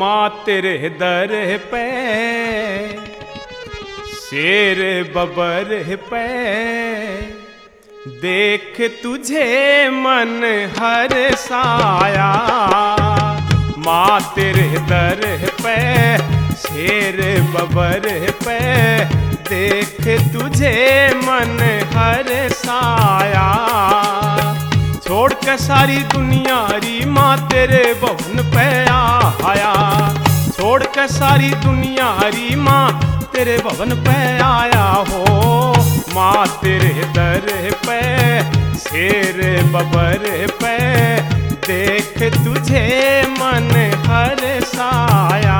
माँ तेरे दर पे शेर बबर पे देख तुझे मन हर साया। माँ तेरे दर पे शेर बबर पे देख तुझे मन हर साया। छोड़ के सारी दुनिया री माँ तेरे भवन पे आया। छोड़ के सारी दुनिया री माँ तेरे भवन पे आया हो। माँ तेरे दर पे शेर बबर पे देख तुझे मन हर साया।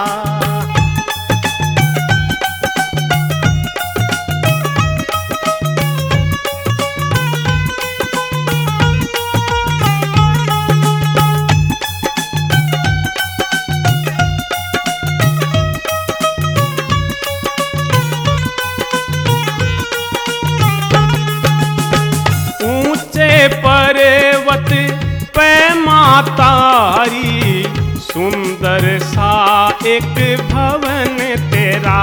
पर्वत पे मातारी सुंदर सा एक भवन तेरा।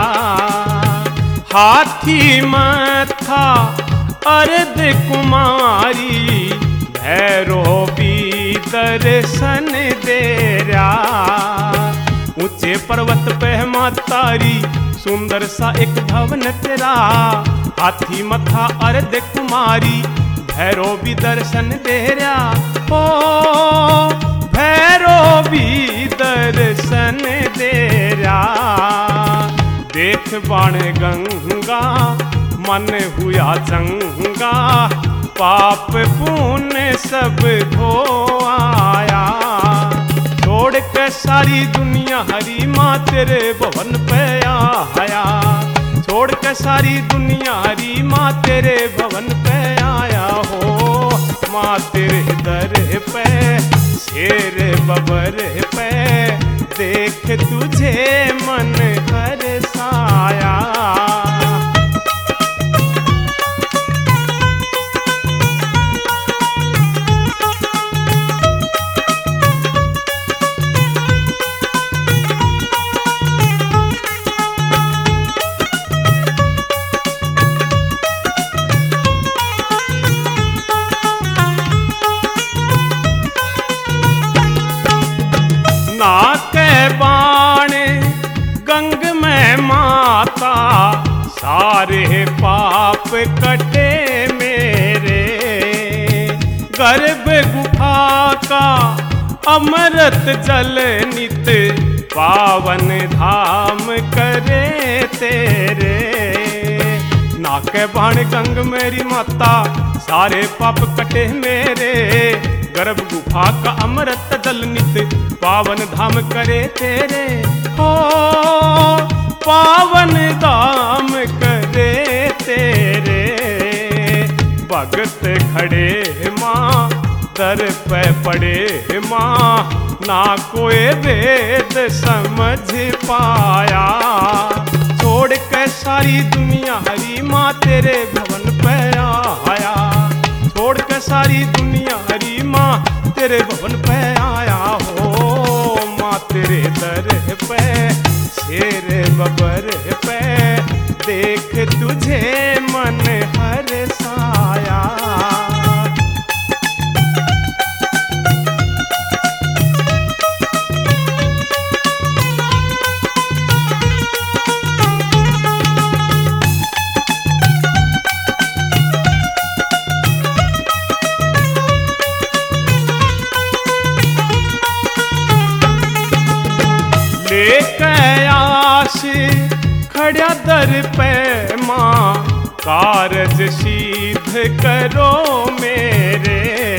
हाथी मथा अर्ध कुमारी भैरो भी दर्शन दे रहा। ऊंचे पर्वत पे मातारी सुंदर सा एक भवन तेरा। हाथी मथा अर्ध कुमारी भैरो भी दर्शन दे रहा हो। भैरो भी दर्शन दे रहा। देख बाण गंगा मन हुआ चंगा। पाप पुण्य सब धो आया। छोड़ के सारी दुनिया हरी माँ तेरे भवन पे आया। छोड़ के सारी दुनिया हरी माँ तेरे भवन पे आया हो। माँ तेरे दर पे शेर बबर पे देख तुझे मन हर साया। नाके बाण गंग में माता सारे पाप कटे मेरे। गर्भ गुफा का अमृत जल नित पावन धाम करे तेरे। नाके बाण गंग मेरी माता सारे पाप कटे मेरे। गर्भ गुफा का अमृत जल नित पावन धाम करे तेरे हो। पावन धाम करे तेरे। भगत खड़े माँ दर पे पड़े माँ ना कोई वेद समझ पाया। छोड़ के सारी दुनिया हरी माँ तेरे भवन पे आया। छोड़ के सारी दुनिया हरी माँ तेरे भवन पे आया हो। माँ तेरे दर पे शेर बबर पे देख तुझे मन हर साया। आस खड़ा दर पे माँ कारज सिद्ध करो मेरे।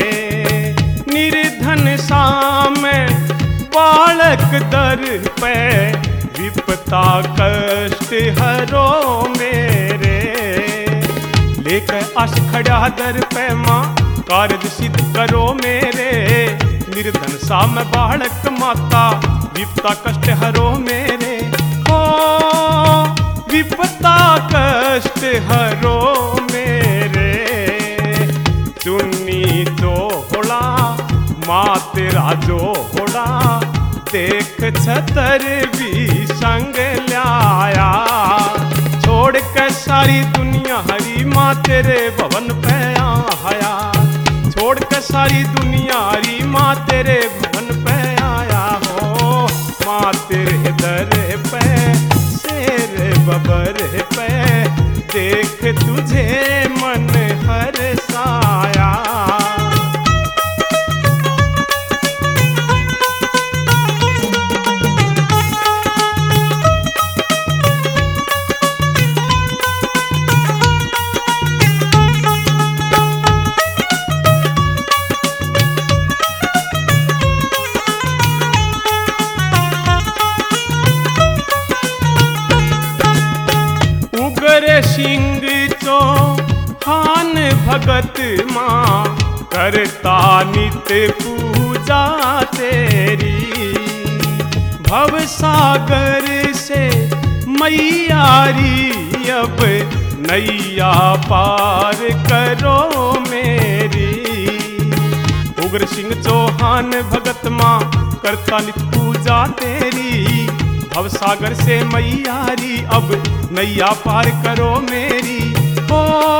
निर्धन साम बालक दर पे विपता कष्ट हरो मेरे। लेकर आस खड़ा दर पे माँ कारज सिद्ध करो मेरे। निर्धन साम बालक माता विपता कष्ट हरो मेरे हो। विपता कष्ट हरो मेरे। चुन्नी जोड़ा माँ तेरा जोड़ा देख छतर भी संग लाया। छोड़ के सारी दुनिया हरी माँ तेरे भवन पे आया। छोड़ के सारी दुनिया हरी माँ तेरे भवन पे आया हो। माँ तेरे दर पे शेर बबर पे देख तुझे मन हर्षाया। सिंह चौहान भगत माँ करता नित्य पूजा तेरी। भव सागर से मैयारी अब नैया पार करो मेरी। उग्र सिंह चौहान भगत माँ करता नित्य पूजा तेरी। भव सागर से मैयारी अब नैया पार करो मेरी। ओ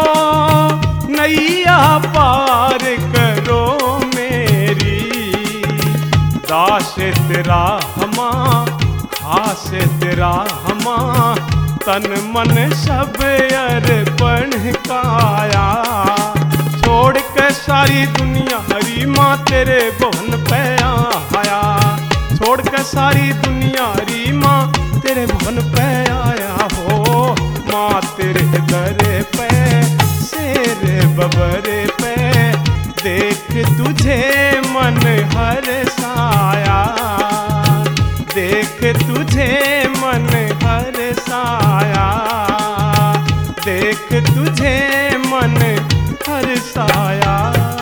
नैया पार करो मेरी। दास तेरा हमा खास तेरा हमा तन मन सब अर्पण काया। छोड़ के सारी दुनिया हरी माँ तेरे भवन पे आया। छोड़ के सारी दुनिया हरी माँ तेरे भवन पे आया हो। माँ तेरे दर पे शेर बबर पे देख तुझे मन हर्षाया। देख तुझे मन हर्षाया। देख तुझे मन हर्षाया।